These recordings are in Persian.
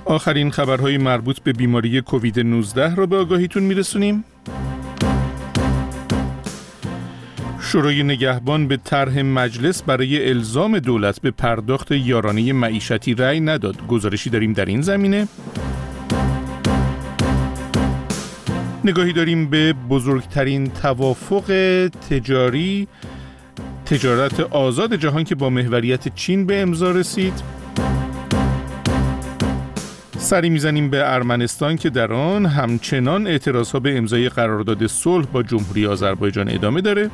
آخرین خبرهای مربوط به بیماری کووید 19 را به آگاهیتون میرسونیم. شورای نگهبان به طرح مجلس برای الزام دولت به پرداخت یارانه معیشتی رأی نداد. گزارشی داریم در این زمینه. نگاهی داریم به بزرگترین توافق تجارت آزاد جهان که با محوریت چین به امضا رسید. سری میزنیم به ارمنستان که در آن همچنان اعتراضها به امضای قرارداد صلح با جمهوری آذربایجان ادامه داره.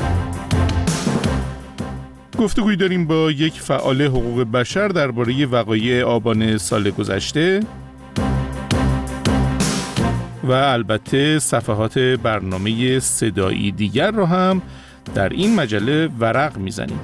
گفتگویی داریم با یک فعال حقوق بشر درباره وقایع آبان سال گذشته و البته صفحات برنامه صدایی دیگر رو هم در این مجله ورق میزنیم.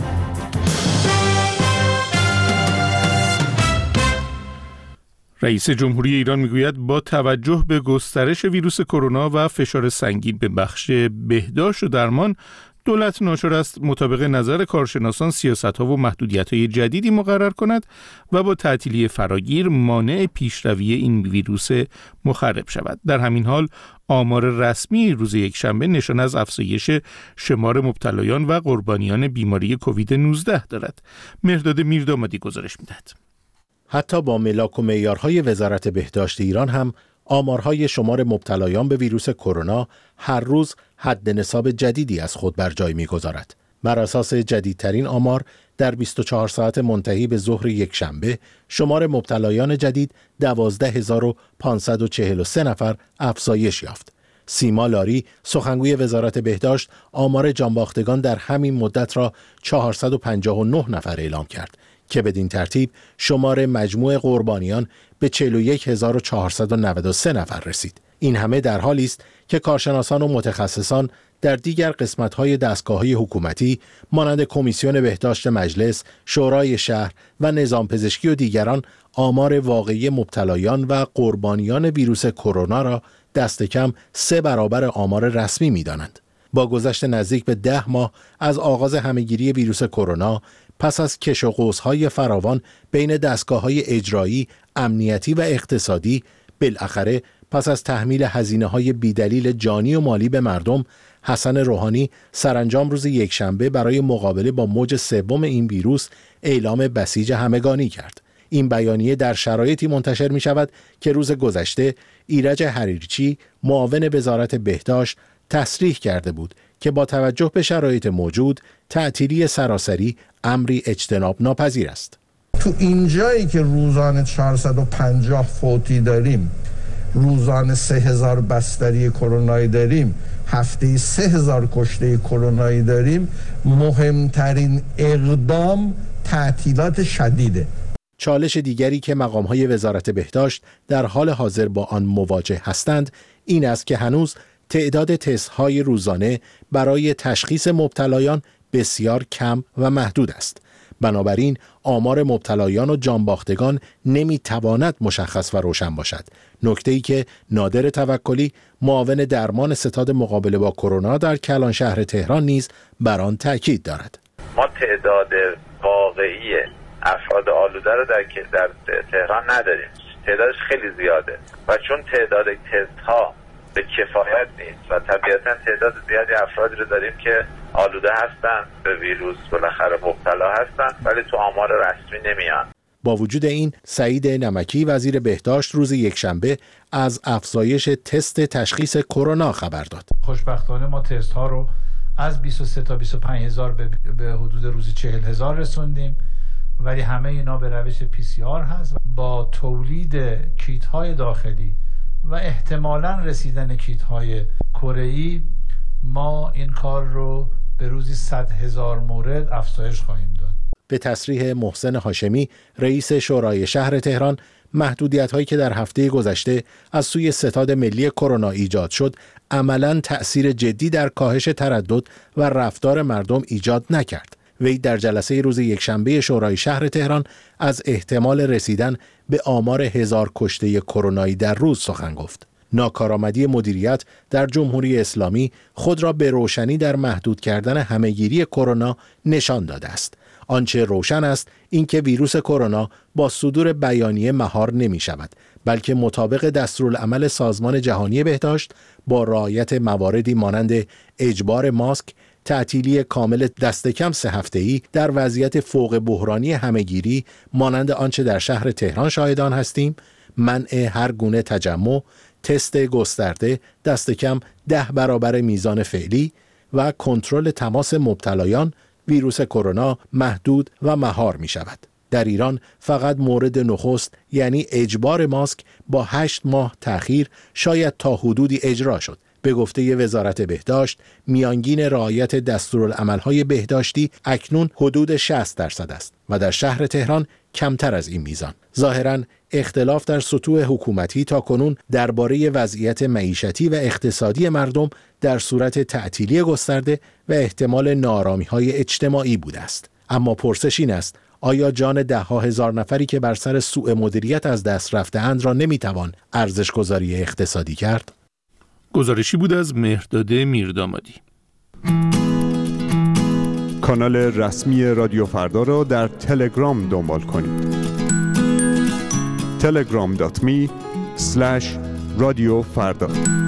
رئیس جمهوری ایران میگوید با توجه به گسترش ویروس کرونا و فشار سنگین به بخش بهداشت و درمان، دولت ناچار است مطابق نظر کارشناسان سیاست‌ها و محدودیت‌های جدیدی مقرر کند و با تعطیلی فراگیر مانع پیشروی این ویروس مخرب شود. در همین حال آمار رسمی روز یکشنبه نشان از افزایش شمار مبتلایان و قربانیان بیماری کووید 19 دارد. مهرداد میردامادی گزارش می‌دهد. حتی با ملاک و معیارهای وزارت بهداشت ایران هم آمارهای شمار مبتلایان به ویروس کرونا هر روز حد نصاب جدیدی از خود بر جای می‌گذارد. بر اساس جدیدترین آمار در 24 ساعت منتهی به ظهر یکشنبه شمار مبتلایان جدید 12543 نفر افزایش یافت. سیما لاری سخنگوی وزارت بهداشت آمار جانباختگان در همین مدت را 459 نفر اعلام کرد که بدین ترتیب شمار مجموع قربانیان به 41493 نفر رسید. این همه در حالی است که کارشناسان و متخصصان در دیگر قسمت‌های دستگاه‌های حکومتی مانند کمیسیون بهداشت مجلس، شورای شهر و نظام پزشکی و دیگران آمار واقعی مبتلایان و قربانیان ویروس کرونا را دست کم 3 برابر آمار رسمی می‌دانند. با گذشت نزدیک به 10 ماه از آغاز همه‌گیری ویروس کرونا، پس از کش و قوس‌های فراوان بین دستگاه‌های اجرایی، امنیتی و اقتصادی، بالاخره پس از تحمیل هزینه‌های بیدلیل جانی و مالی به مردم، حسن روحانی سرانجام روز یکشنبه برای مقابله با موج سوم این ویروس اعلام بسیج همگانی کرد. این بیانیه در شرایطی منتشر می شود که روز گذشته ایرج حریرچی معاون وزارت بهداشت تصریح کرده بود که با توجه به شرایط موجود تعطیلی سراسری امری اجتناب ناپذیر است. تو این جایی که روزانه 450 فوتی داریم، روزانه 3000 بستری کرونایی داریم، هفته 3000 کشته کرونایی داریم، مهمترین اقدام تعطیلات شدیده. چالش دیگری که مقام‌های وزارت بهداشت در حال حاضر با آن مواجه هستند این است که هنوز تعداد تست‌های روزانه برای تشخیص مبتلایان بسیار کم و محدود است. بنابراین آمار مبتلایان و جانباختگان نمیتواند مشخص و روشن باشد. نکته‌ای که نادر توکلی معاون درمان ستاد مقابله با کرونا در کلان شهر تهران نیز بر آن تاکید دارد. ما تعداد واقعی افراد آلوده رو در تهران نداریم. تعدادش خیلی زیاده و چون تعداد تست ها به کفایت نیست و طبیعتا تعداد زیادی افرادی رو داریم که آلوده هستن به ویروس، بالاخره مبتلا هستن ولی تو آمار رسمی نمیان. با وجود این، سعید نمکی وزیر بهداشت روز یکشنبه از افزایش تست تشخیص کرونا خبر داد. خوشبختانه ما تست ها رو از 23 تا 25 هزار به حدود روزی 40 هزار رسوندیم، ولی همه اینا به روش PCR هست. با تولید کیت های داخلی و احتمالاً رسیدن کیت های کره‌ای ما این کار رو به روزی 100,000 مورد افزایش خواهیم داد. به تصریح محسن هاشمی رئیس شورای شهر تهران، محدودیت‌هایی که در هفته گذشته از سوی ستاد ملی کرونا ایجاد شد عملاً تأثیر جدی در کاهش تردد و رفتار مردم ایجاد نکرد. وی در جلسه روز یکشنبه شورای شهر تهران از احتمال رسیدن به آمار 1000 کشته کرونایی در روز سخن گفت. ناکارآمدی مدیریت در جمهوری اسلامی خود را به روشنی در محدود کردن همهگیری کرونا نشان داده است. آنچه روشن است اینکه ویروس کرونا با صدور بیانیه مهار نمی شود، بلکه مطابق دستورالعمل سازمان جهانی بهداشت با رعایت مواردی مانند اجبار ماسک، تعطیلی کامل دست کم 3 هفته‌ای در وضعیت فوق بحرانی همه‌گیری مانند آنچه در شهر تهران شاهدان هستیم، منع هر گونه تجمع، تست گسترده دست کم 10 برابر میزان فعلی و کنترل تماس مبتلایان ویروس کرونا محدود و مهار می شود. در ایران فقط مورد نخست یعنی اجبار ماسک با 8 ماه تأخیر شاید تا حدودی اجرا شد. به گفته وزارت بهداشت میانگین رعایت دستورالعمل‌های بهداشتی اکنون حدود 60% است و در شهر تهران کمتر از این میزان. ظاهراً اختلاف در سطوح حکومتی تاکنون درباره وضعیت معیشتی و اقتصادی مردم در صورت تعطیلی گسترده و احتمال ناآرامی‌های اجتماعی بوده است. اما پرسش این است: آیا جان 10,000 نفری که بر سر سوء مدیریت از دست رفته‌اند را نمی‌توان ارزش‌گذاری اقتصادی کرد؟ گزارشی بود از مهرداد میردامادی. کانال رسمی رادیو فردا را در تلگرام دنبال کنید. telegram.me/رادیوفردا.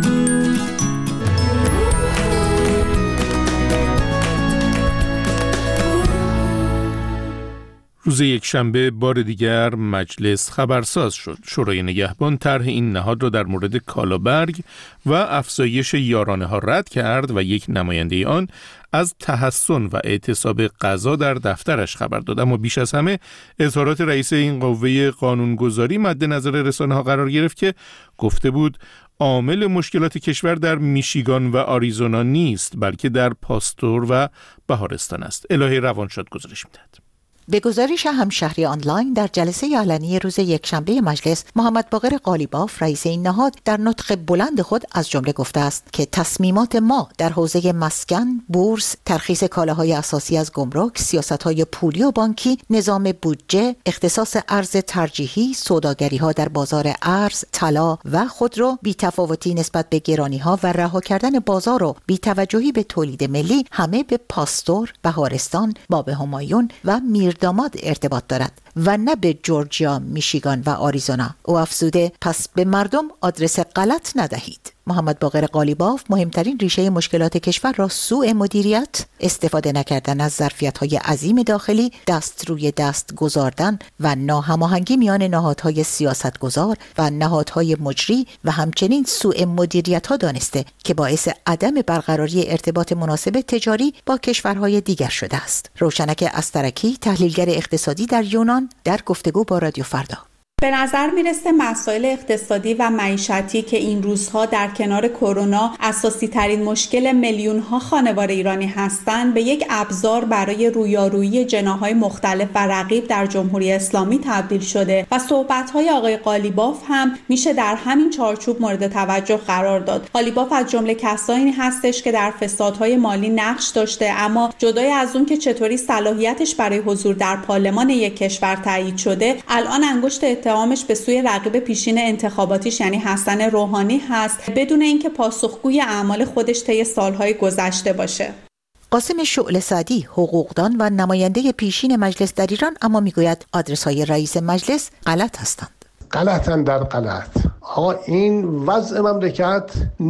روز یکشنبه بار دیگر مجلس خبرساز شد. شورای نگهبان طرح این نهاد را در مورد کالابرگ و افزایش یارانه ها رد کرد و یک نماینده آن از تحسن و اعتصاب قضا در دفترش خبر داد. اما بیش از همه اظهارات رئیس این قوه قانونگذاری مد نظر رسانه ها قرار گرفت که گفته بود عامل مشکلات کشور در میشیگان و آریزونا نیست، بلکه در پاستور و بهارستان است. الهه روانشاد گزارش می‌دهد. به گزارش همشهری آنلاین در جلسه علنی روز یکشنبه مجلس، محمد باقر قالیباف رئیس این نهاد در نطق بلند خود از جمله گفته است که تصمیمات ما در حوزه مسکن، بورس، ترخیص کالاهای اساسی از گمرک، سیاست‌های پولی و بانکی، نظام بودجه، اختصاص ارز ترجیحی، سوداگری‌ها در بازار ارز، طلا و خودرو، بی‌تفاوتی نسبت به گرانی‌ها و رها کردن بازار و بی‌توجهی به تولید ملی همه به پاستور، بهارستان، باب همایون و میرداماد ارتباط دارد و نه به جورجیا، میشیگان و آریزونا. او افزوده پس به مردم آدرس غلط ندهید. محمد باقر قالیباف مهمترین ریشه مشکلات کشور را سوء مدیریت، استفاده نکردن از ظرفیت‌های عظیم داخلی، دست روی دست گذاردن و ناهماهنگی میان نهادهای سیاستگزار و نهادهای مجری و همچنین سوء مدیریت‌ها دانسته که باعث عدم برقراری ارتباط مناسب تجاری با کشورهای دیگر شده است. روشنک استرکی، تحلیلگر اقتصادی در یونان، در گفتگو با رادیو فردا: به نظر میرسه مسائل اقتصادی و معیشتی که این روزها در کنار کرونا اساسی ترین مشکل میلیون ها خانوار ایرانی هستند به یک ابزار برای رویارویی جناح‌های مختلف و رقیب در جمهوری اسلامی تبدیل شده و صحبت‌های آقای قالیباف هم میشه در همین چارچوب مورد توجه قرار داد. قالیباف از جمله کسانی هستش که در فسادهای مالی نقش داشته، اما جدای از اون که چطوری صلاحیتش برای حضور در پارلمان یک کشور تایید شده، الان انگشت اتهامش به سوی رقیب پیشین انتخاباتیش یعنی حسن روحانی هست، بدون اینکه پاسخگوی اعمال خودش طی سالهای گذشته باشه. قاسم شعله سعدی، حقوقدان و نماینده پیشین مجلس در ایران، اما میگوید آدرس‌های رئیس مجلس غلط هستند. غلطن در غلط. آقا این وضع مملکت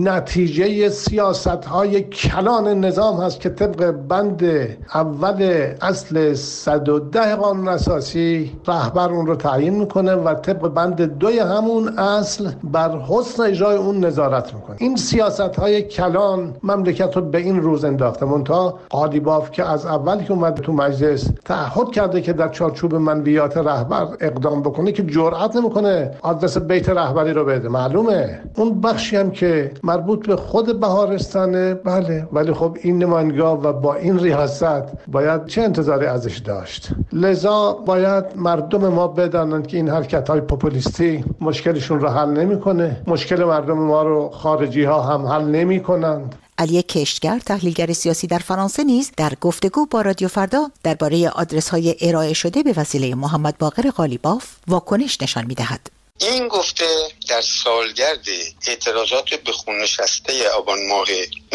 نتیجه سیاست‌های کلان نظام هست که طبق بند اول اصل 110 قانون اساسی رهبر اون رو تعیین میکنه و طبق بند 2 همون اصل بر حسن اجرای اون نظارت میکنه. این سیاست‌های کلان مملکت رو به این روز انداخته. منتها قالیباف که از اول که اومد تو مجلس تعهد کرده که در چارچوب منویات رهبر اقدام بکنه که جرئت نمیکنه آدرس بیت رهبری رو بده. معلومه اون بخشی هم که مربوط به خود بهارستانه، بله، ولی خب این نمایندگاه و با این ریاست باید چه انتظاری ازش داشت؟ لذا باید مردم ما بدانند که این حرکت‌های پوپولیستی مشکلشون رو حل نمیکنه، مشکل مردم ما رو خارجی ها هم حل نمیکنند. علی کشتگر، تحلیلگر سیاسی در فرانسه، نیز در گفتگو با رادیو فردا درباره آدرس‌های ارائه شده به وسیله محمد باقر قالیباف واکنش نشان می‌دهد. این گفته در سالگرد اعتراضات به خون نشسته آبان ماه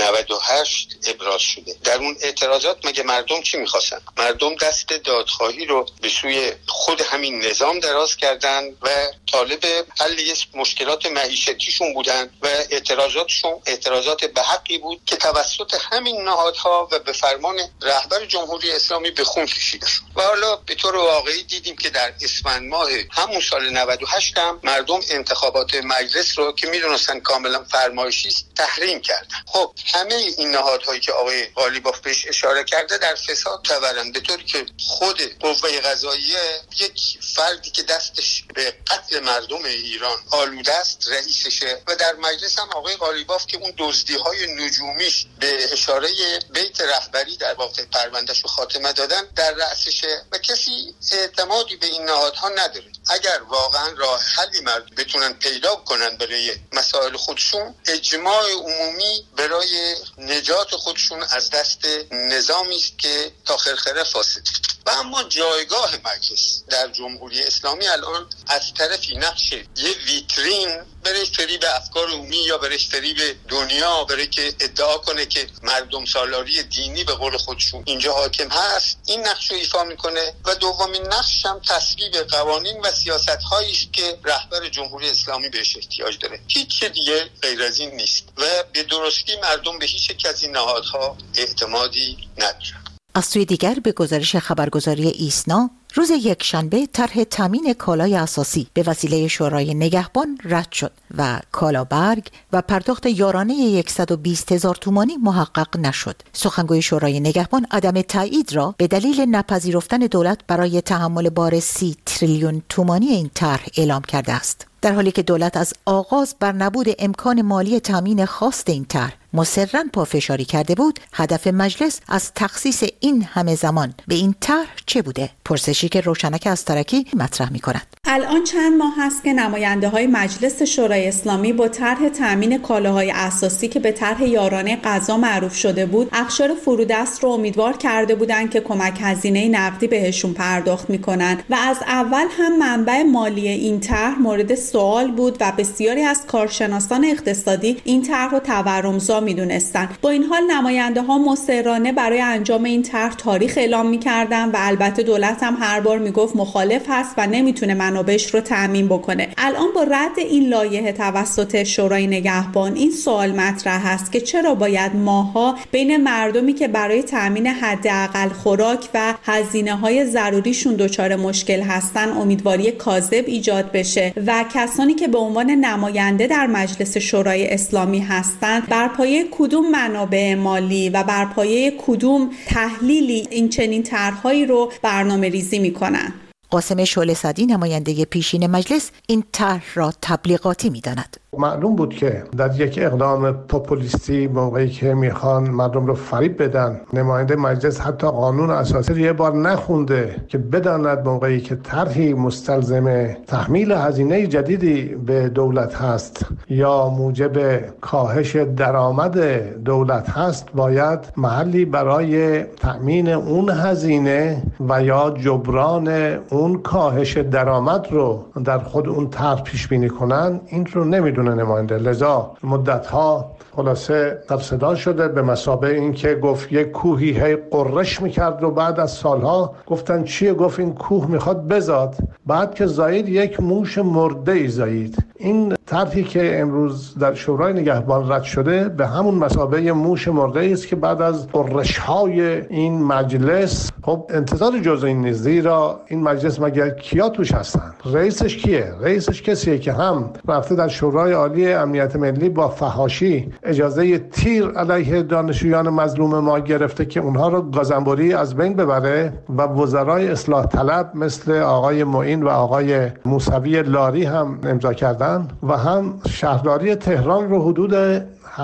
98 ابراز شده. در اون اعتراضات مگه مردم چی می‌خواستن؟ مردم دست دادخواهی رو به سوی خود همین نظام دراز کردن و طالب حل مشکلات معیشتیشون بودن و اعتراضاتشون اعتراضات به حقی بود که توسط همین نهادها و به فرمان رهبر جمهوری اسلامی به خون کشیده شد. و حالا به طور واقعی دیدیم که در اسفند ماه همون سال 98 هم مردم انتخابات مجلس رو که میدونستن کاملا فرمایشی است تحریم کردن. خب همه این نهادهایی که آقای قالیباف بهش اشاره کرده در فساد تورن، به طوری که خود قوه قضاییه یک فردی که دستش به قتل مردم ایران آلوده است رئیسشه و در مجلس هم آقای قالیباف که اون دزدی‌های نجومیش به اشاره بیت رهبری در واقع پروندهشو خاتمه دادن در رأسشه و کسی اعتمادی به این نهادها نداره. اگر واقعا راه حلی مردم بتونن پیدا کنن برای مسائل خودشون، اجماع عمومی برای نجات خودشون از دست نظامی است که تا خرخره فاسد. و اما جایگاه مجلس در جمهوری اسلامی الان از طرفی نقش یه ویترین برای فریب افکار عمومی یا برای فریب دنیا، برای که ادعا کنه که مردم سالاری دینی به قول خودشون اینجا حاکم هست، این نقش رو ایفا میکنه. و دومین نقش هم تصویب قوانین و سیاست‌هایی است که رهبر جمهوری اسلامی بهش احتیاج داره. هیچ دیگه غیر از این نیست و به درستی مردم به هیچ یک از این نهادها اعتمادی ندارن. از سوی دیگر به گزارش خبرگزاری ایسنا روز یکشنبه طرح تامین کالای اساسی به وسیله شورای نگهبان رد شد و کالابرگ و پرداخت یارانه 120,000 تومانی محقق نشد. سخنگوی شورای نگهبان عدم تایید را به دلیل نپذیرفتن دولت برای تحمل بار 30 تریلیون تومانی این طرح اعلام کرده است. در حالی که دولت از آغاز بر نبود امکان مالی تامین خواست این طرح مصرراً پافشاری کرده بود، هدف مجلس از تخصیص این همه زمان به این طرح چه بوده؟ پرسشی که روشنک استرکی مطرح می‌کند. الان چند ماه هست که نماینده‌های مجلس شورای اسلامی با طرح تامین کالاهای اساسی که به طرح یارانه غذا معروف شده بود، اقشار فرودست رو امیدوار کرده بودند که کمک هزینه نقدی بهشون پرداخت می‌کنن و از اول هم منبع مالی این طرح مورد سوال بود و بسیاری از کارشناسان اقتصادی این طرح رو تورمزا میدونستن. با این حال نماینده‌ها مصرانه برای انجام این طرح تاریخ اعلام می‌کردن و البته دولت هم هر بار میگفت مخالف هست و نمیتونه منابعش رو تامین بکنه. الان با رد این لایحه توسط شورای نگهبان این سوال مطرح هست که چرا باید ماها بین مردمی که برای تامین حداقل خوراک و هزینه‌های ضروریشون دچار مشکل هستن امیدواری کاذب ایجاد بشه و کسانی که به عنوان نماینده در مجلس شورای اسلامی هستند بر پایه کدوم منابع مالی و بر پایه کدوم تحلیلی این چنین طرح‌هایی رو برنامه‌ریزی می‌کنن؟ قاسم شعله‌صدی نماینده پیشین مجلس این طرح را تبلیغاتی می‌داند. معلوم بود که در یک اقدام پوپولیستی موقعی که میخوان مردم رو فریب بدن، نماینده مجلس حتی قانون اساسی رو یه بار نخونده که بداند موقعی که طرحی مستلزم تحمیل هزینه جدیدی به دولت هست یا موجب کاهش درآمد دولت هست، باید محلی برای تأمین اون هزینه و یا جبران اون کاهش درآمد رو در خود اون طرح پیش بینی کنن. این رو نمیدونه نماینده، لذا مدت‌ها خلاصه در صدا شده به مثابه این که گفت یک کوهی هی قررش میکرد و بعد از سالها گفتن چیه؟ گفت این کوه میخواد بزاد، بعد که زایید یک موش مرده ای زایید. این طرحی که امروز در شورای نگهبان رد شده به همون مثابه موش مرده ای است که بعد از قررش‌های این مجلس خب انتظار جز این نیست، زیرا این مجلس مگر کیا توش هستن؟ رئیسش کیه؟ رئیسش کسیه که هم رفته در شورای عالی امنیت ملی با فحاشی اجازه تیر علیه دانشجویان مظلوم ما گرفته که اونها رو گازنبوری از بین ببره و وزرای اصلاح طلب مثل آقای معین و آقای موسوی لاری هم امضا کردن و هم شهرداری تهران رو حدود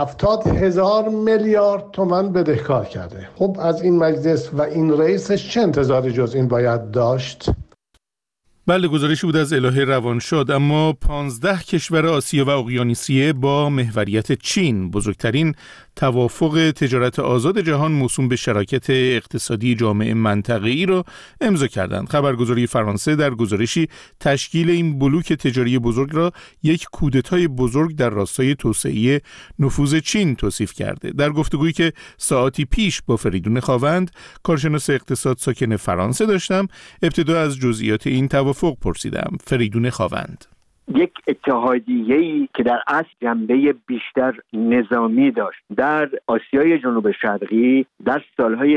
70,000 میلیارد تومان بدهکار کرده. خب از این مجلس و این رئیسش چه انتظاری جز این باید داشت؟ بله، گزارشی بود از الهه روانشاد. اما 15 کشور آسیا و اقیانوسیه با محوریت چین، بزرگترین توافق تجارت آزاد جهان موسوم به شراکت اقتصادی جامعه منطقه‌ای را امضا کردند. خبرگزاری فرانسه در گزارشی تشکیل این بلوک تجاری بزرگ را یک کودتای بزرگ در راستای توسعه نفوذ چین توصیف کرده. در گفتگویی که ساعتی پیش با فریدون خاوند، کارشناس اقتصاد ساکن فرانسه داشتم، ابتدا از جزئیات این توافق پرسیدم. فریدون خاوند: یک اتحادیه‌ای که در اصل جنبه بیشتر نظامی داشت در آسیای جنوب شرقی در سالهای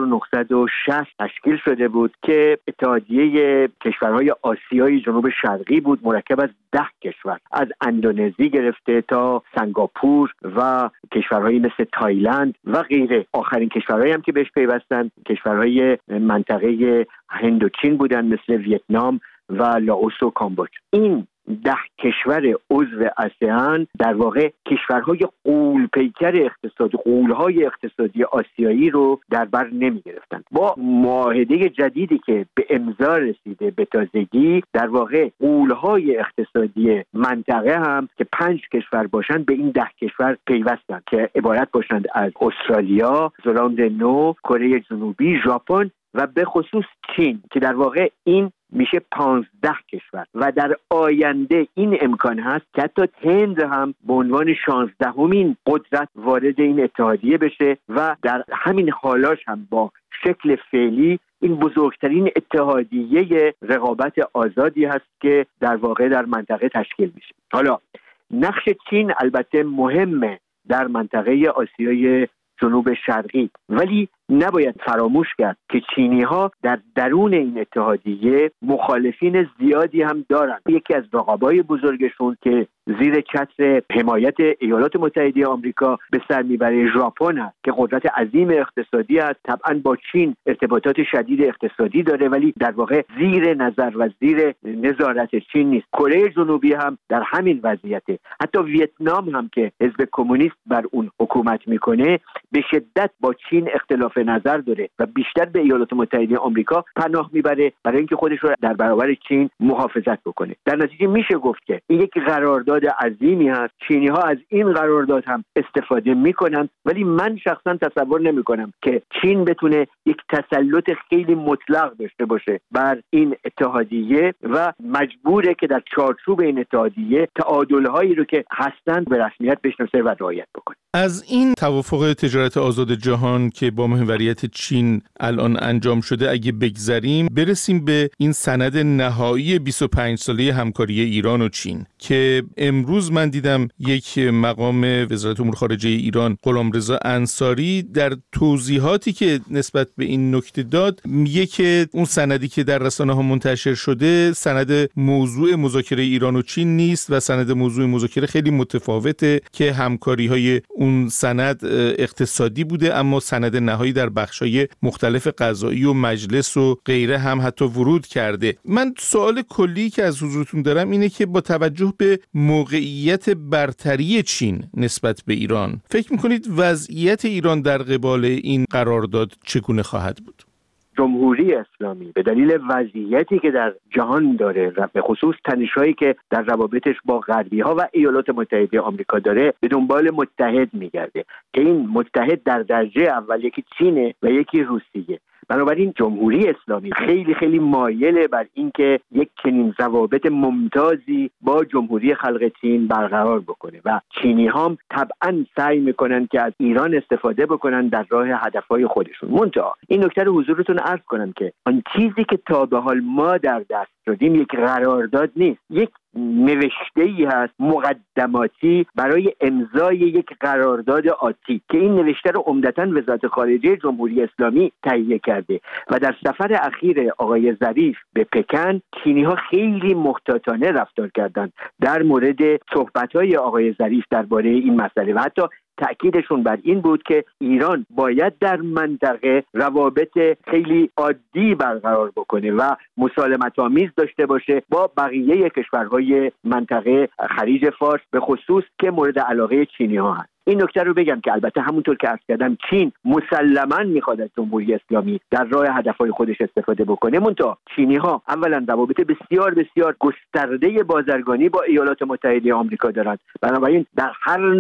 1960 تشکیل شده بود که اتحادیه کشورهای آسیای جنوب شرقی بود، مرکب از 10 کشور، از اندونزی گرفته تا سنگاپور و کشورهایی مثل تایلند و غیره. آخرین کشورهایی هم که بهش پیوستند کشورهای منطقه هندوچین بودن مثل ویتنام و لاوس و کامبوج. این 10 کشور عضو آسیان در واقع کشورهای غول‌پیکر اقتصادی، غول‌های اقتصادی آسیایی رو در بر نمی گرفتن. با معاهده جدیدی که به امضا رسیده به تازگی، در واقع غول‌های اقتصادی منطقه هم که 5 کشور باشند به این 10 کشور پیوستند که عبارت باشند از استرالیا، زلاند نو، کره جنوبی، ژاپن و به خصوص چین که در واقع این میشه 15 کشور و در آینده این امکان هست که حتی هند هم به عنوان 16مین قدرت وارد این اتحادیه بشه و در همین حالاش هم با شکل فعلی این بزرگترین اتحادیه رقابت آزادی هست که در واقع در منطقه تشکیل میشه. حالا نقش چین البته مهمه در منطقه آسیای جنوب شرقی، ولی نباید فراموش کرد که چینی‌ها در درون این اتحادیه مخالفین زیادی هم دارند. یکی از رقابای بزرگشون که زیر چتر حمایت ایالات متحده آمریکا به سر میبره ژاپن است که قدرت عظیم اقتصادی است. طبعا با چین ارتباطات شدید اقتصادی داره ولی در واقع زیر نظر و زیر نظارت چین نیست. کره جنوبی هم در همین وضعیته. حتی ویتنام هم که حزب کمونیست بر اون حکومت میکنه به شدت با چین اختلاف نظر داره و بیشتر به ایالات متحده آمریکا پناه میبره برای اینکه خودش رو در برابر چین محافظت بکنه. در نتیجه میشه گفت که این یک قرارداد عظیمی هست. چینی ها از این قرارداد هم استفاده میکنن ولی من شخصا تصور نمیکنم که چین بتونه یک تسلط خیلی مطلق داشته باشه بر این اتحادیه و مجبوره که در چارچوب این اتحادیه تعادل‌هایی رو که هستن به رسمیت بشناسه و رعایت بکنه. از این توافق تجارت آزاد جهان که با محوریت چین الان انجام شده اگه بگذریم، برسیم به این سند نهایی 25 ساله همکاری ایران و چین که امروز من دیدم یک مقام وزارت امور خارجه ایران غلامرضا انصاری در توضیحاتی که نسبت به این نکته داد میگه که اون سندی که در رسانه‌ها منتشر شده سند موضوع مذاکره ایران و چین نیست و سند موضوع مذاکره خیلی متفاوته که همکاری‌های اون سند اقتصادی بوده اما سند نهایی در بخش‌های مختلف قضایی و مجلس و غیره هم حتی ورود کرده. من سوال کلی که از حضورتون دارم اینه که با توجه به موقعیت برتری چین نسبت به ایران، فکر می‌کنید وضعیت ایران در قبال این قرارداد چگونه خواهد بود؟ جمهوری اسلامی به دلیل وضعیتی که در جهان داره و به خصوص تنش‌هایی که در روابطش با غربی‌ها و ایالات متحده آمریکا داره به دنبال متحد می‌گرده که این متحد در درجه اول یکی چینه و یکی روسیه. بنابراین جمهوری اسلامی خیلی خیلی مایله بر اینکه یک چنین روابط ممتازی با جمهوری خلق چین برقرار بکنه و چینی هم طبعا سعی میکنن که از ایران استفاده بکنن در راه هدفهای خودشون. منتها این نکته رو حضورتون عرض کنم که آن چیزی که تا به حال ما در دست داریم یک قرارداد نیست، یک نوشته‌ای هست مقدماتی برای امضای یک قرارداد آتی که این نوشته رو عمدتاً وزارت خارجه جمهوری اسلامی تهیه کرده و در سفر اخیر آقای ظریف به پکن چینی‌ها خیلی محتاطانه رفتار کردند در مورد صحبت‌های آقای ظریف درباره این مسئله و حتی تأکیدشون بر این بود که ایران باید در منطقه روابط خیلی عادی برقرار بکنه و مسالمت‌آمیز داشته باشه با بقیه کشورهای منطقه خلیج فارس به خصوص که مورد علاقه چینی‌ها هست. این نکته رو بگم که البته همونطور که عرض کردم چین مسلماً میخواد از جمهوری اسلامی در راه هدفهای خودش استفاده بکنه. منتها چینی‌ها اولا روابط بسیار بسیار گسترده بازرگانی با ایالات متحده آمریکا دارند. بنابراین در هر نوع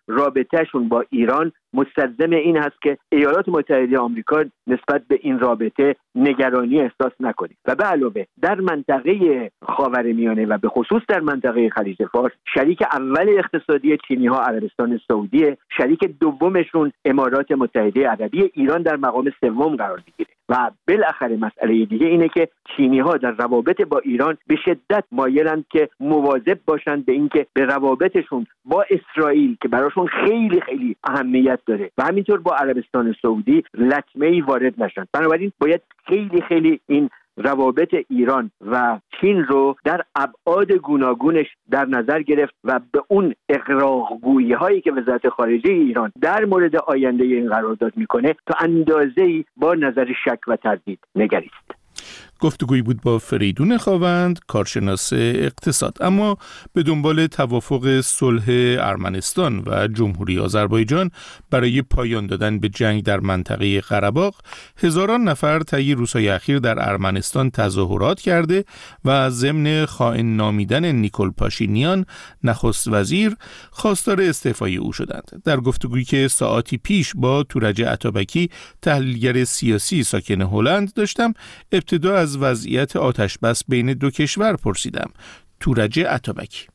رابطهشون با ایران مستلزم این هست که ایالات متحده آمریکا نسبت به این رابطه نگرانی احساس نکنه و به علاوه در منطقه خاورمیانه و به خصوص در منطقه خلیج فارس شریک اول اقتصادی چینی ها عربستان سعودی، شریک دومشون امارات متحده عربی، ایران در مقام سوم قرار میگیره و بالاخره مسئله دیگه اینه که چینی ها در روابط با ایران به شدت مایلند که مواظب باشند به اینکه به روابطشون با اسرائیل که براشون خیلی خیلی اهمیت داره و همینطور با عربستان سعودی لطمه‌ای وارد نشن. بنابراین باید خیلی خیلی این روابط ایران و چین رو در ابعاد گوناگونش در نظر گرفت و به اون اغراق‌گویی هایی که وزارت خارجه ایران در مورد آینده این قرارداد میکنه تا اندازه‌ای با نظر شک و تردید نگریست. گفتگویی بود با فریدون خاوند، کارشناس اقتصاد. اما به دنبال توافق صلح ارمنستان و جمهوری آذربایجان برای پایان دادن به جنگ در منطقه قره‌باغ، هزاران نفر طی روزهای اخیر در ارمنستان تظاهرات کرده و ضمن خائن نامیدن نیکول پاشینیان نخست وزیر خواستار استعفای او شدند. در گفتگویی که ساعتی پیش با تورج عطابکی، تحلیلگر سیاسی ساکن هلند داشتم، ابتدا از وضعیت آتش بس بین دو کشور پرسیدم. تورج عطابکی: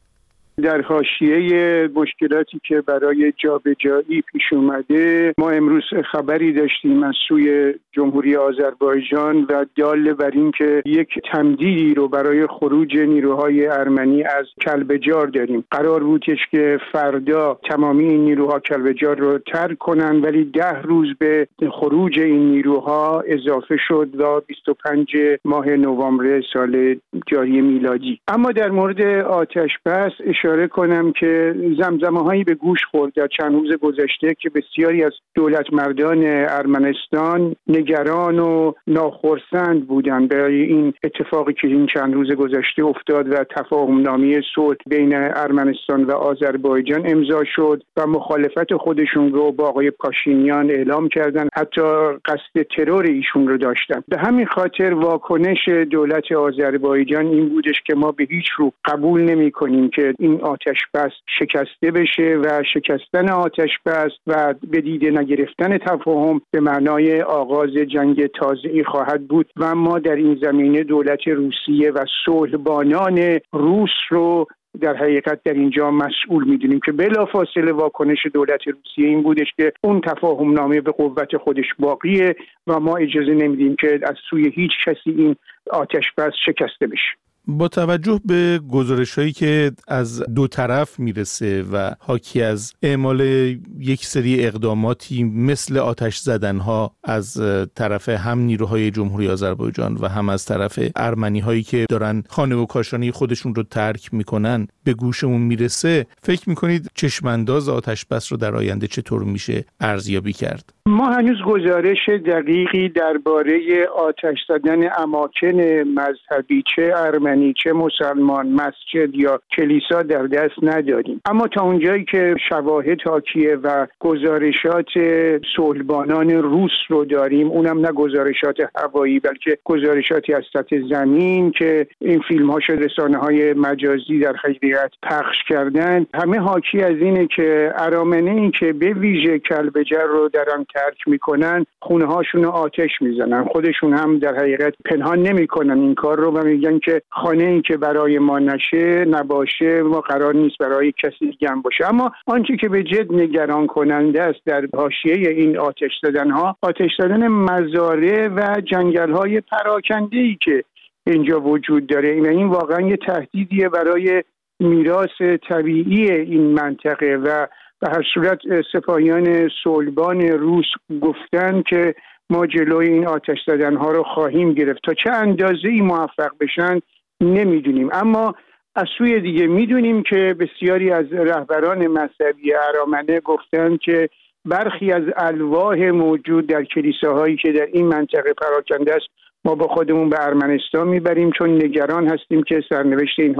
در حاشیه مشکلاتی که برای جابجایی پیش اومده، ما امروز خبری داشتیم از سوی جمهوری آذربایجان و دال بر این که یک تمدیدی رو برای خروج نیروهای ارمنی از کلبجار داریم. قرار بودش که فردا تمامی این نیروها کلبجار رو ترک کنن، ولی 10 روز به خروج این نیروها اضافه شد و 25 ماه نوامبر سال جاری میلادی. اما در مورد آتش بس اشاره کنم که زمزمه‌هایی به گوش خورد در چند روز گذشته که بسیاری از دولت مردان ارمنستان نگران و ناخرسند بودند برای این اتفاقی که این چند روز گذشته افتاد و تفاهم‌نامه صلح بین ارمنستان و آذربایجان امضا شد و مخالفت خودشون رو با آقای پاشینیان اعلام کردند، حتی قصد ترور ایشون رو داشتن. به همین خاطر واکنش دولت آذربایجان این بودش که ما به هیچ رو قبول نمی‌کنیم که این آتش بس شکسته بشه و شکستن آتش بس و به دیده نگرفتن تفاهم به معنای آغاز جنگ تازه‌ای خواهد بود و ما در این زمینه دولت روسیه و صلح‌بانان روس رو در حقیقت در اینجا مسئول می‌دونیم که بلافاصله واکنش دولت روسیه این بودش که اون تفاهم نامه به قوت خودش باقیه و ما اجازه نمیدیم که از سوی هیچ کسی این آتش بس شکسته بشه. با توجه به گزارش‌هایی که از دو طرف میرسه و حاکی از اعمال یک سری اقداماتی مثل آتش زدنها از طرف هم نیروهای جمهوری آذربایجان و هم از طرف ارمنی‌هایی که دارن خانه و کاشانه خودشون رو ترک میکنن به گوشمون میرسه، فکر میکنید چشمانداز آتش بس رو در آینده چطور میشه ارزیابی کرد؟ ما هنوز گزارش دقیقی درباره آتش زدن اماکن مذهبی، چه ارمنی چه مسلمان، مسجد یا کلیسا در دست نداریم. اما تا اونجایی که شواهد حاکیه و گزارشات صلحبانان روس رو داریم، اونم نه گزارشات هوایی بلکه گزارشاتی از سطح زمین که این فیلم‌هاش رسانه‌های مجازی در حقیقت پخش کردن، همه حاکی از اینه که ارامنه‌ای که به ویژه کلبجر رو درن ترک میکنن، خونه هاشون رو آتش میزنن. خودشون هم در حقیقت پنهان نمیکنن این کار رو و میگن که خانه این که برای ما نباشه، ما قرار نیست برای کسی دیگه هم باشه. اما آنچه که به جد نگران کننده است در حاشیه این آتش زدنها، آتش زدن مزارع و جنگل‌های پراکنده‌ای که اینجا وجود داره و این واقعا یه تهدیدیه برای میراث طبیعی این منطقه و به هر صورت سپاهیان صلحبان روس گفتن که ما جلوی این آتش زدنها رو خواهیم گرفت. تا چه اندازه‌ای موفق بشن نمیدونیم، اما از سوی دیگه میدونیم که بسیاری از رهبران مذهبی ارامنه گفتن که برخی از الواح موجود در کلیساهایی که در این منطقه پراکنده است ما با خودمون به ارمنستان میبریم، چون نگران هستیم که سرنوشت اینها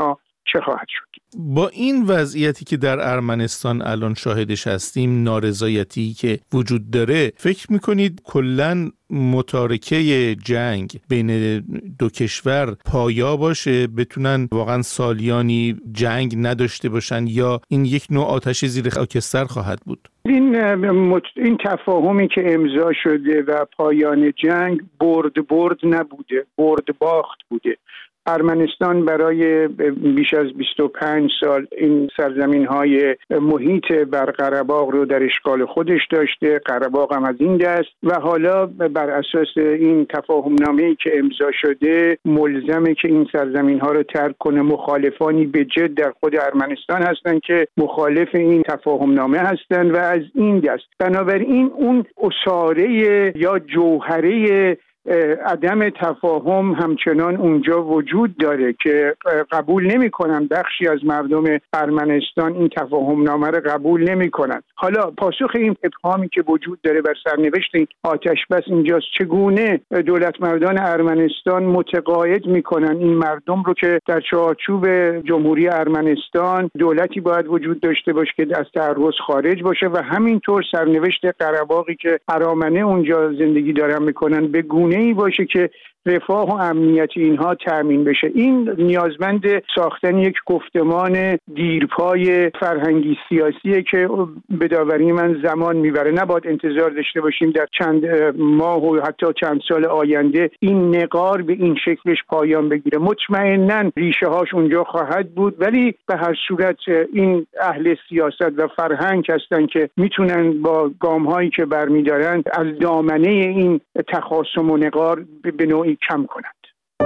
چه خواهد شد. با این وضعیتی که در ارمنستان الان شاهدش هستیم، نارضایتی که وجود داره، فکر میکنید کلاً متارکه جنگ بین دو کشور پایا باشه، بتونن واقعا سالیانی جنگ نداشته باشن، یا این یک نوع آتش زیر خاکستر خواهد بود؟ این تفاهمی که امضا شده و پایان جنگ برد نبوده، برد باخت بوده. ارمنستان برای بیش از 25 سال این سرزمین‌های محیط بر قره‌باغ رو در اشغال خودش داشته، قره‌باغ هم از این دست، و حالا بر اساس این تفاهمنامه‌ای که امضا شده ملزمه که این سرزمین‌ها رو ترک کنه. مخالفانی به جد در خود ارمنستان هستند که مخالف این تفاهمنامه هستند و از این دست. بنابراین اون اساره یا جوهره عدم تفاهم همچنان اونجا وجود داره که قبول نمی‌کنن. بخشی از مردم ارمنستان این تفاهمنامه رو قبول نمی‌کنن. حالا پاسخ این ابهامی که وجود داره بر سرنوشت این آتش بس اینجاست: چگونه دولت مردان ارمنستان متقاعد می‌کنن این مردم رو که در چارچوب جمهوری ارمنستان دولتی باید وجود داشته باشه که از تعرض خارج باشه و همینطور سرنوشت قره‌باغی که ارامنه اونجا زندگی دارن می‌کنن به گونه‌ای باشه که رفاه و امنیت اینها تأمین بشه. این نیازمند ساختن یک گفتمان دیرپای فرهنگی سیاسیه که به داوری من زمان میبره. نباید انتظار داشته باشیم در چند ماه و حتی چند سال آینده این نقار به این شکلش پایان بگیره. مطمئناً ریشه هاش اونجا خواهد بود، ولی به هر صورت این اهل سیاست و فرهنگ هستن که میتونن با گام هایی که برمیدارن از دامنه این تخاصم و نقار به نوعی کم کنند.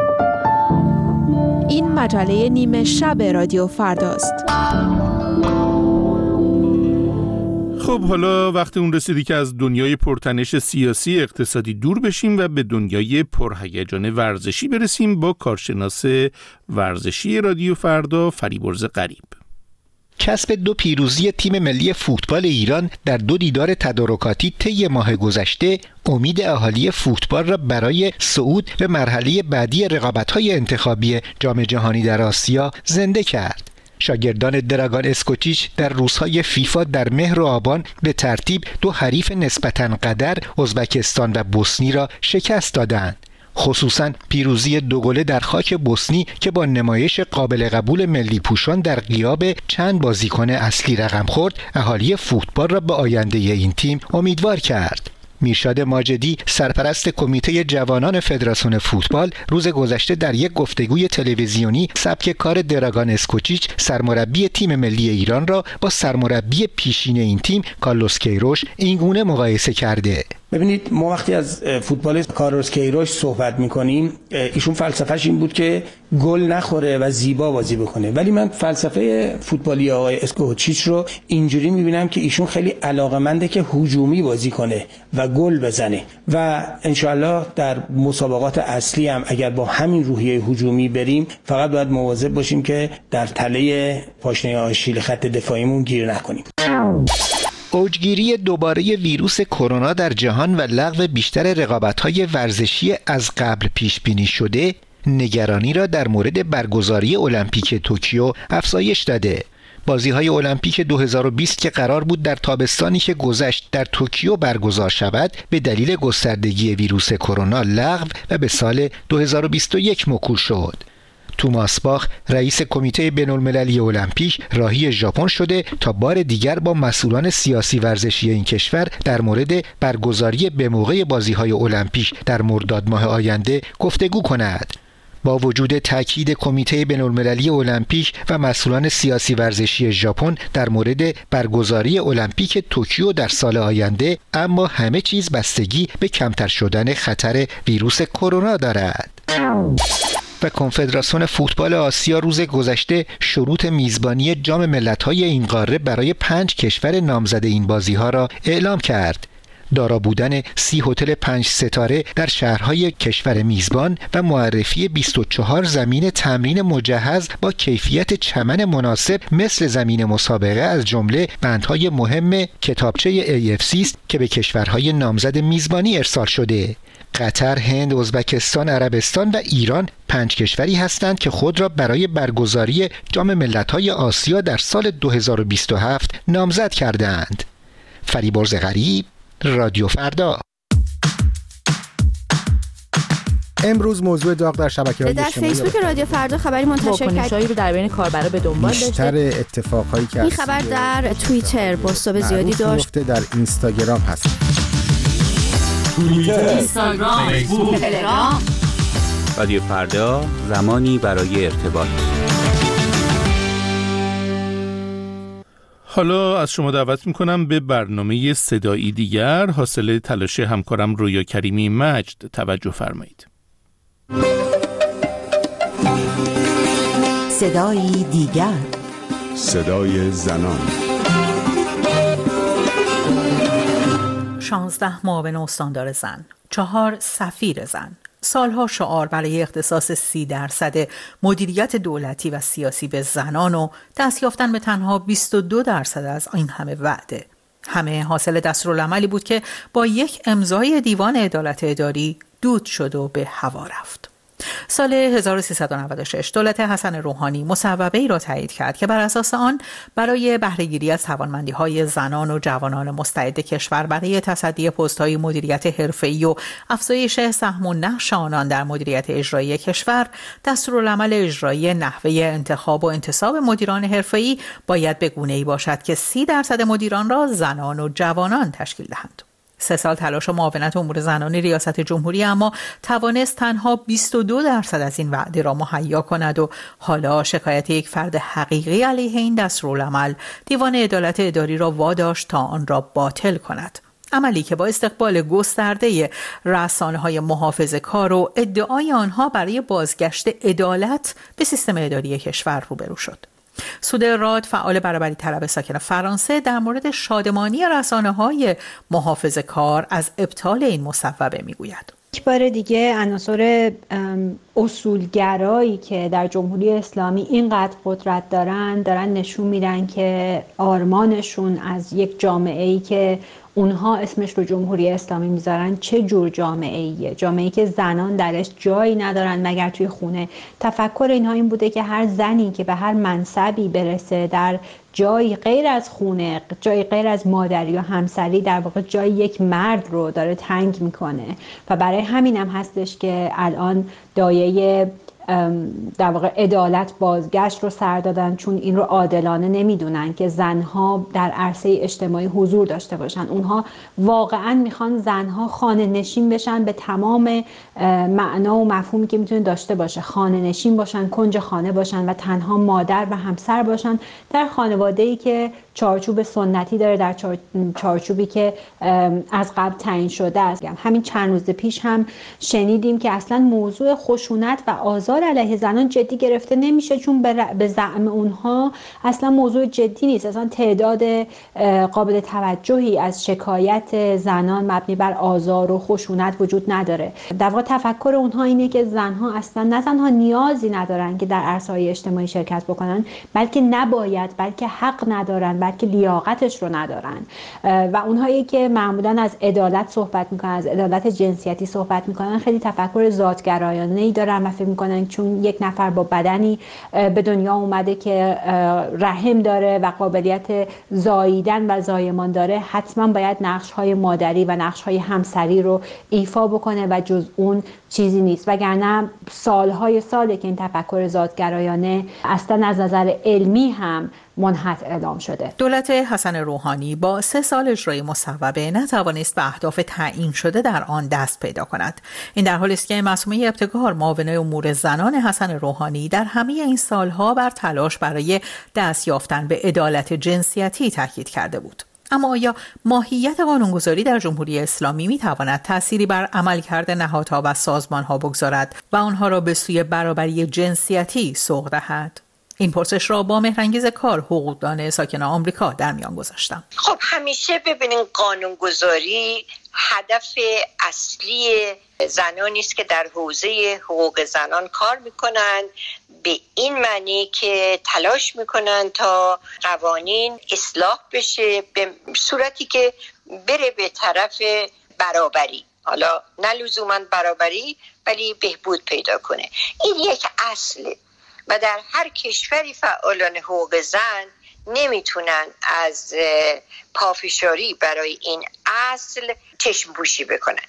این مجله نیمه شب رادیو فرداست. خب حالا وقت اون رسیدی که از دنیای پرتنش سیاسی اقتصادی دور بشیم و به دنیای پرهیجان ورزشی برسیم با کارشناس ورزشی رادیو فردا فریبرز غریب. کسب 2 پیروزی تیم ملی فوتبال ایران در 2 دیدار تدارکاتی طی ماه گذشته امید اهالی فوتبال را برای صعود به مرحله بعدی رقابت‌های انتخابی جام جهانی در آسیا زنده کرد. شاگردان دراگان اسکوچیچ در روزهای فیفا در مهر و آبان به ترتیب 2 حریف نسبتاً قدر ازبکستان و بوسنی را شکست دادند. خصوصاً پیروزی 2 گله در خاک بوسنی که با نمایش قابل قبول ملی پوشان در غیاب چند بازیکن اصلی رقم خورد، اهالی فوتبال را به آینده این تیم امیدوار کرد. میرشاد ماجدی، سرپرست کمیته جوانان فدراسیون فوتبال، روز گذشته در یک گفتگوی تلویزیونی سبک کار دراگان اسکوچیچ، سرمربی تیم ملی ایران را با سرمربی پیشین این تیم کارلوس کیروش اینگونه مقایسه کرده. ببینید، ما وقتی از فوتبال کارلوس کیروش صحبت میکنیم، ایشون فلسفهش این بود که گل نخوره و زیبا بازی بکنه، ولی من فلسفه فوتبالی آقای اسکوچیچ رو اینجوری میبینم که ایشون خیلی علاقه‌منده که هجومی بازی کنه و گل بزنه و انشالله در مسابقات اصلی هم اگر با همین روحیه هجومی بریم، فقط باید مواظب باشیم که در تله پاشنه آشیل خط دفاعیمون گیر نکنیم. اوجگیری دوباره ویروس کرونا در جهان و لغو بیشتر رقابت‌های ورزشی از قبل پیش بینی شده، نگرانی را در مورد برگزاری المپیک توکیو افزایش داده. بازی‌های المپیک 2020 که قرار بود در تابستانی که گذشت در توکیو برگزار شود، به دلیل گستردگی ویروس کرونا لغو و به سال 2021 موکول شد. توماس باخ، رئیس کمیته بین‌المللی المپیک، راهی ژاپن شده تا بار دیگر با مسئولان سیاسی ورزشی این کشور در مورد برگزاری به موقع بازی‌های المپیک در مرداد ماه آینده گفتگو کند. با وجود تاکید کمیته بین‌المللی المپیک و مسئولان سیاسی ورزشی ژاپن در مورد برگزاری المپیک توکیو در سال آینده، اما همه چیز بستگی به کمتر شدن خطر ویروس کرونا دارد. و کنفدراسیون فوتبال آسیا روز گذشته شروط میزبانی جام ملت‌های این قاره برای 5 کشور نامزد این بازی‌ها را اعلام کرد. دارا بودن 30 هتل 5 ستاره در شهرهای کشور میزبان و معرفی 24 زمین تمرین مجهز با کیفیت چمن مناسب مثل زمین مسابقه از جمله بندهای مهم کتابچه AFC است که به کشورهای نامزد میزبانی ارسال شده. قطر، هند، ازبکستان، عربستان و ایران 5 کشوری هستند که خود را برای برگزاری جام ملت‌های آسیا در سال 2027 نامزد کردند. فریبرز غریب، رادیو فردا. امروز موضوع داغ در شبکه‌های اجتماعی در فیسبوک رادیو فردا خبری منتشر کرد. واکنش‌هایی رو در بین کاربرا به دنبال داشته. بیشتر اتفاقایی که این خبر در توییتر بازتاب زیادی داشت. در اینستاگرام هست. توییتر، اینستاگرام، فیسبوک، تلگرام. رادیو فردا، زمانی برای ارتباط. حالا از شما دعوت میکنم به برنامه صدایی دیگر حاصل تلاش همکارم رویا کریمی مجد توجه فرمایید. صدایی دیگر، صدای زنان. 16 معاون استاندار زن، 4 سفیر زن، سالها شعار برای اختصاص 30% مدیریت دولتی و سیاسی به زنان و دست یافتن به تنها 22% از این همه وعده. همه حاصل دستورالعملی بود که با یک امضای دیوان عدالت اداری دود شد و به هوا رفت. سال 1396 دولت حسن روحانی مصوبه‌ای را تایید کرد که بر اساس آن برای بهره‌گیری از توانمندی‌های زنان و جوانان مستعد کشور برای تصدی پست‌های مدیریت حرفه‌ای و افزایش سهم و نقش آنان در مدیریت اجرایی کشور، دستورالعمل اجرایی نحوه انتخاب و انتصاب مدیران حرفه‌ای باید به گونه‌ای باشد که 30% مدیران را زنان و جوانان تشکیل دهند. 3 سال تلاش و معاونت امور زنانی ریاست جمهوری اما توانست تنها 22% از این وعده را مهیا کند و حالا شکایت یک فرد حقیقی علیه این دستورالعمل دیوان عدالت اداری را واداشت تا آن را باطل کند. عملی که با استقبال گسترده رسانه‌های محافظه‌کار و ادعای آنها برای بازگشت عدالت به سیستم اداری کشور روبرو شد. سود راد، فعال برابری طلب ساکن فرانسه، در مورد شادمانی رسانه‌های محافظه‌کار از ابطال این مصوبه می‌گوید. یک بار دیگه عناصر اصولگرایی که در جمهوری اسلامی اینقدر قدرت دارن نشون میدن که آرمانشون از یک جامعه‌ای که اونها اسمش رو جمهوری اسلامی میذارن چه جور جامعه‌ایه؟ جامعه‌ای که زنان درش جایی ندارن مگر توی خونه. تفکر اینها این بوده که هر زنی که به هر منصبی برسه در جایی غیر از خونه، جایی غیر از مادری و همسری، در واقع جای یک مرد رو داره تنگ میکنه و برای همین هم هستش که الان دایه در واقع عدالت بازگشت رو سر دادن، چون این رو عادلانه نمیدونن که زنها در عرصه اجتماعی حضور داشته باشن. اونها واقعا میخوان زنها خانه نشین بشن به تمام معنا و مفهومی که میتونه داشته باشه، خانه نشین باشن، کنج خانه باشن و تنها مادر و همسر باشن در خانواده‌ای که چارچوب سنتی داره، در چارچوبی که از قبل تعیین شده است. همین چند روز پیش هم شنیدیم که اصلا موضوع خشونت و آزار علیه زنان جدی گرفته نمیشه، چون به زعم اونها اصلا موضوع جدی نیست. اصلا تعداد قابل توجهی از شکایت زنان مبنی بر آزار و خشونت وجود نداره. در واقع تفکر اونها اینه که زنها اصلا نه تنها نیازی ندارن که در عرصه‌های اجتماعی شرکت بکنن، بلکه نباید، بلکه حق ندارن، بلکه لیاقتش رو ندارن. و اونهایی که معمولا از عدالت صحبت میکنن، از عدالت جنسیتی صحبت میکنن، خیلی تفکر ذات‌گرایانه‌ای دارن و فکر میکنن چون یک نفر با بدنی به دنیا اومده که رحم داره و قابلیت زاییدن و زایمان داره، حتما باید نقش‌های مادری و نقش‌های همسری رو ایفا بکنه و جز اون چیزی نیست. وگرنه سالهای ساله که این تفکر ذات‌گرایانه اصلا از نظر علمی هم منحط اعلام شده. دولت حسن روحانی با 3 سال اجرای مصوبه نتوانست به اهداف تعیین شده در آن دست پیدا کند. این در حالی است که معصومه ابتکار، معاون امور زنان حسن روحانی، در همه این سالها بر تلاش برای دست یافتن به عدالت جنسیتی تاکید کرده بود. اما آیا ماهیت قانونگذاری در جمهوری اسلامی میتواند تأثیری بر عملکرد نهادها و سازمانها بگذارد و آنها را به سوی برابری جنسیتی سوق دهد؟ این پرسش را با مهرانگیز کار، حقوقدان ساکن آمریکا، در میان گذاشتم. خب همیشه ببینین قانونگذاری هدف اصلی زنانی است که در حوزه حقوق زنان کار میکنن، به این معنی که تلاش میکنن تا قوانین اصلاح بشه به صورتی که بره به طرف برابری. حالا نه لزوما برابری ولی بهبود پیدا کنه. این یک اصله و در هر کشوری فعالان حقوق زن نمیتونن از پافشاری برای این اصل چشم پوشی بکنن.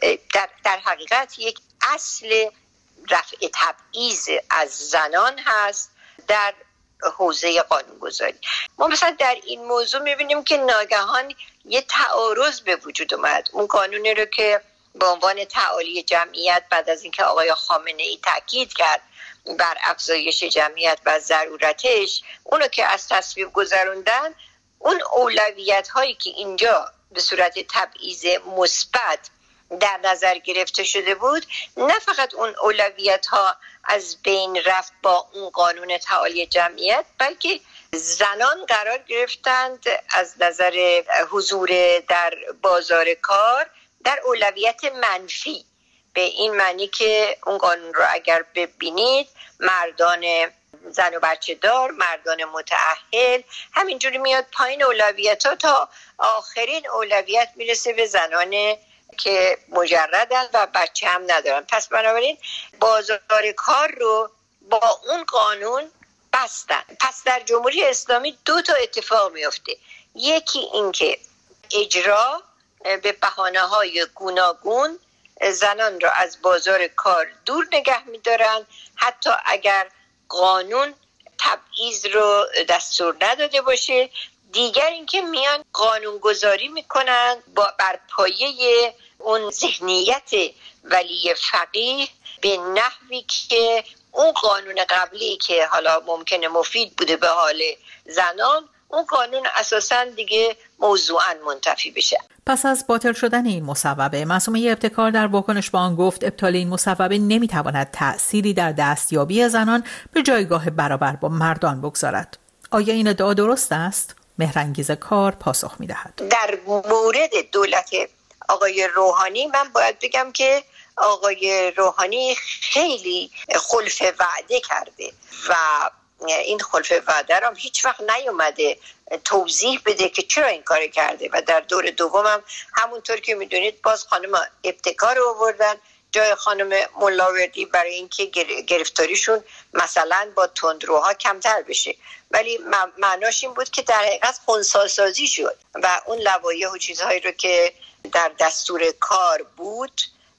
در حقیقت یک اصل رفع تبعیض از زنان هست در حوزه قانونگذاری. ما مثلا در این موضوع میبینیم که ناگهان یه تعارض به وجود اومد. اون قانونی رو که به عنوان تعالی جمعیت بعد از اینکه آقای خامنه‌ای تاکید کرد بر افزایش جمعیت و ضرورتش، اونو که از تصویب گذروندن، اون اولویت هایی که اینجا به صورت تبعیض مثبت در نظر گرفته شده بود، نه فقط اون اولویت ها از بین رفت با اون قانون تعالی جمعیت، بلکه زنان قرار گرفتند از نظر حضور در بازار کار در اولویت منفی، به این معنی که اون قانون رو اگر ببینید مردان زن و بچه دار، مردان متأهل، همینجوری میاد پایین اولویت ها تا آخرین اولویت میرسه به زنان که مجردن و بچه هم ندارن. پس بنابراین بازار کار رو با اون قانون بستن. پس در جمهوری اسلامی دو تا اتفاق میفته. یکی این که اجرا به بهانه‌های گوناگون زنان را از بازار کار دور نگه می‌دارن، حتی اگر قانون تبعیض رو دستور نداده باشه. دیگر اینکه میان قانونگذاری میکنن بر پایه اون ذهنیت ولی فقیه به نحوی که اون قانون قبلی که حالا ممکنه مفید بوده به حال زنان، اون قانون اساساً دیگه موضوعاً منتفی بشه. پس از باطل شدن این مصوبه، معصومه ابتکار در واکنش به آن گفت ابطال این مصوبه نمیتواند تأثیری در دستیابی زنان به جایگاه برابر با مردان بگذارد. آیا این ادعا درست است؟ مهرانگیز کار پاسخ میدهد. در مورد دولت آقای روحانی من باید بگم که آقای روحانی خیلی خلف وعده کرده و این خلف وعده رو هیچ وقت نیومده توضیح بده که چرا این کار کرده و در دور دومم همونطور که میدونید باز خانم ابتکار رو آوردن جای خانم ملاوردی برای اینکه گرفتاریشون مثلا با تندروها کمتر بشه، ولی معناش این بود که در حقیقت خنثی‌سازی شد و اون لوایح و چیزهایی رو که در دستور کار بود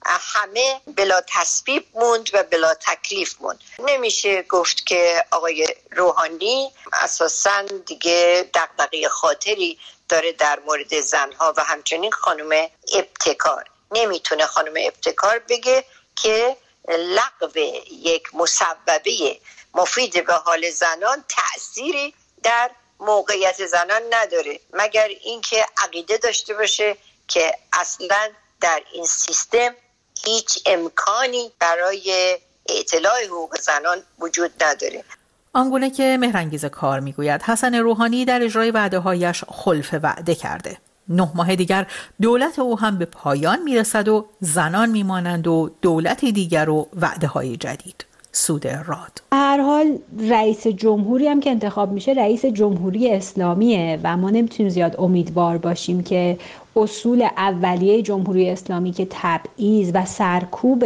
همه بلا تصویب موند و بلا تکلیف موند. نمیشه گفت که آقای روحانی اساساً دیگه دغدغه خاطری داره در مورد زنها و همچنین خانم ابتکار. نمیتونه خانم ابتکار بگه که لغو یک مصوبه مفید به حال زنان تأثیری در موقعیت زنان نداره، مگر اینکه عقیده داشته باشه که اصلاً در این سیستم هیچ امکانی برای اطلاع حقوق زنان وجود نداره. آنگونه که مهرانگیز کار میگوید حسن روحانی در اجرای وعده‌هایش خلف وعده کرده. 9 ماه دیگر دولت او هم به پایان میرسد و زنان میمانند و دولت دیگر و وعده‌های جدید. سود راد. هر حال رئیس جمهوری هم که انتخاب میشه رئیس جمهوری اسلامیه و ما نمیتونیم زیاد امیدوار باشیم که اصول اولیه جمهوری اسلامی که تبعیض و سرکوب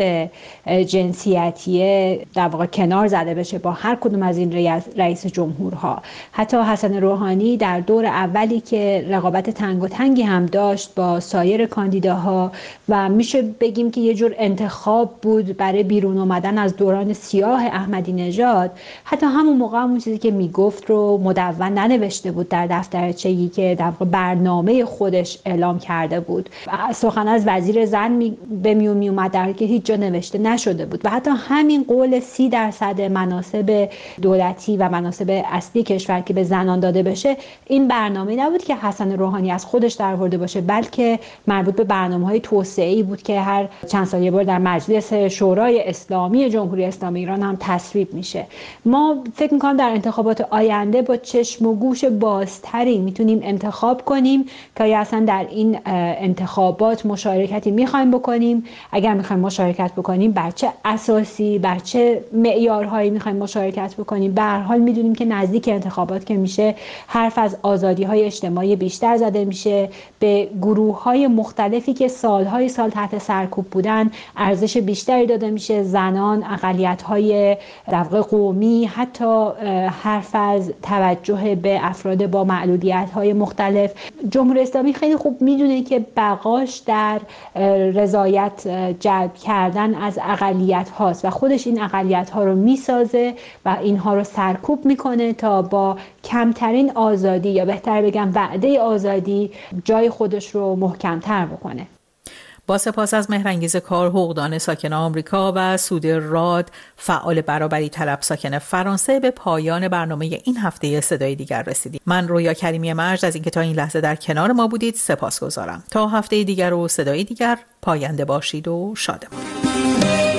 جنسیتیه در واقع کنار زده بشه با هر کدوم از این رئیس جمهورها. حتی حسن روحانی در دور اولی که رقابت تنگ و تنگی هم داشت با سایر کاندیداها و میشه بگیم که یه جور انتخاب بود برای بیرون اومدن از دوران سیاه احمدی نژاد، حتی همون موقع همون چیزی که میگفت رو مدون ننوشته بود در دفترچه‌ای که در واقع برنامه خودش اعلام کرده بود. سخن از وزیر زن به میون می اومد در حالی که هیچ جا نوشته نشده بود و حتی همین قول 30% مناصب دولتی و مناصب اصلی کشور که به زنان داده بشه این برنامه نبود که حسن روحانی از خودش درآورده باشه، بلکه مربوط به برنامه‌های توسعه‌ای بود که هر چند سال یه بار در مجلس شورای اسلامی جمهوری اسلامی ایران هم تصویب میشه. ما فکر می‌کنم در انتخابات آینده با چشم و گوش بازتری میتونیم انتخاب کنیم که اصلا در این این انتخابات مشارکتی میخوایم بکنیم، اگر میخوایم مشارکت بکنیم بر چه اساسی، بر چه معیارهایی میخوایم مشارکت بکنیم. به هر حال میدونیم که نزدیک انتخابات که میشه حرف از آزادی‌های اجتماعی بیشتر زده میشه، به گروه‌های مختلفی که سالهای سال تحت سرکوب بودن ارزش بیشتری داده میشه، زنان، اقلیت‌های در واقع قومی، حتی حرف از توجه به افراد با معلولیت‌های مختلف. جمهوری اسلامی خیلی خوب میدونه که بقاش در رضایت جلب کردن از اقلیت هاست و خودش این اقلیت ها رو میسازه و اینها رو سرکوب میکنه تا با کمترین آزادی یا بهتر بگم وعده آزادی جای خودش رو محکمتر بکنه. با سپاس از مهرانگیز کار، حقوقدان ساکن آمریکا و سوده راد، فعال برابری طلب ساکن فرانسه، به پایان برنامه این هفته صدای دیگر رسیدیم. من رویا کریمی مجد از اینکه تا این لحظه در کنار ما بودید سپاسگزارم. تا هفته دیگر و صدای دیگر، پاینده باشید و شادمان.